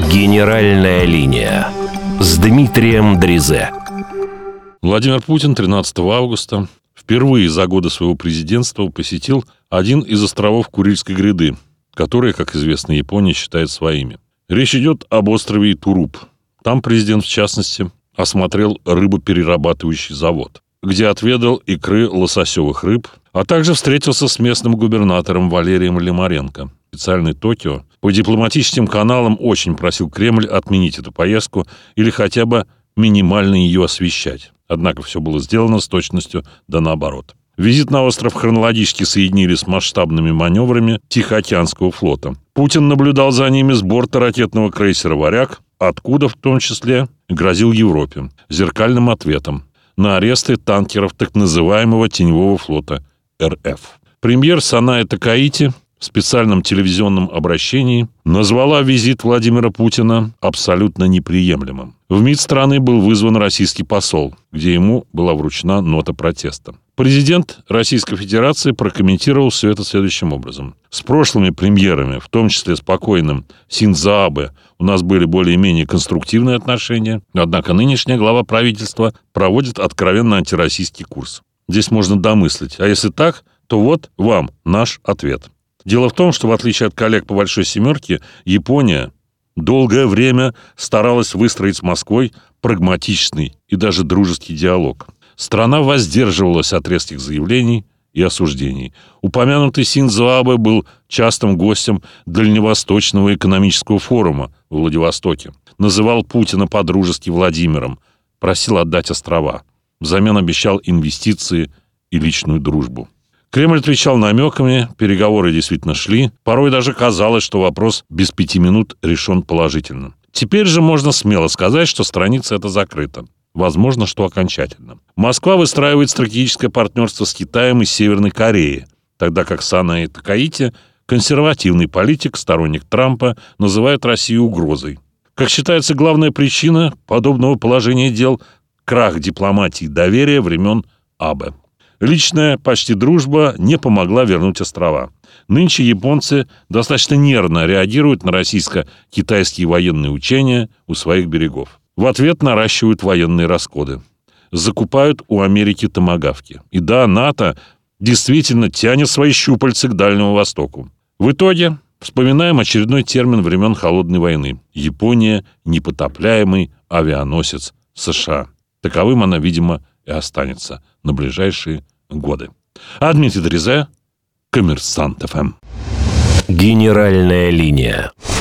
Генеральная линия с Дмитрием Дризе. Владимир Путин 13 августа впервые за годы своего президентства посетил один из островов Курильской гряды, которые, как известно, Япония считает своими. Речь идет об острове Итуруп. Там президент, в частности, осмотрел рыбоперерабатывающий завод, где отведал икры лососевых рыб, а также встретился с местным губернатором Валерием Лимаренко. Официальный Токио по дипломатическим каналам очень просил Кремль отменить эту поездку или хотя бы минимально ее освещать. Однако все было сделано с точностью да наоборот. Визит на остров хронологически соединили с масштабными маневрами Тихоокеанского флота. Путин наблюдал за ними с борта ракетного крейсера «Варяг», откуда в том числе грозил Европе зеркальным ответом на аресты танкеров так называемого теневого флота РФ. Премьер Саная Такаити в специальном телевизионном обращении назвала визит Владимира Путина абсолютно неприемлемым. В МИД страны был вызван российский посол, где ему была вручена нота протеста. Президент Российской Федерации прокомментировал все это следующим образом. С прошлыми премьерами, в том числе с покойным Синдзо Абэ, у нас были более-менее конструктивные отношения, однако нынешняя глава правительства проводит откровенно антироссийский курс. Здесь можно домыслить. А если так, то вот вам наш ответ. Дело в том, что в отличие от коллег по «Большой семерке», Япония долгое время старалась выстроить с Москвой прагматичный и даже дружеский диалог. Страна воздерживалась от резких заявлений и осуждений. Упомянутый Синдзо Абэ был частым гостем Дальневосточного экономического форума в Владивостоке. Называл Путина по-дружески Владимиром, просил отдать острова. Взамен обещал инвестиции и личную дружбу. Кремль отвечал намеками, переговоры действительно шли. Порой даже казалось, что вопрос без 5 минут решен положительно. Теперь же можно смело сказать, что страница эта закрыта. Возможно, что окончательно. Москва выстраивает стратегическое партнерство с Китаем и Северной Кореей, тогда как Саная Такаити, консервативный политик, сторонник Трампа, называет Россию угрозой. Как считается, главная причина подобного положения дел – крах дипломатии и доверия времен Абэ. Личная почти дружба не помогла вернуть острова. Нынче японцы достаточно нервно реагируют на российско-китайские военные учения у своих берегов. В ответ наращивают военные расходы. Закупают у Америки томагавки. И да, НАТО действительно тянет свои щупальцы к Дальнему Востоку. В итоге вспоминаем очередной термин времен Холодной войны. Япония – непотопляемый авианосец США. Таковым она, видимо, и останется на ближайшие годы. А Дмитрий Дризе, Коммерсант ФМ. Генеральная линия.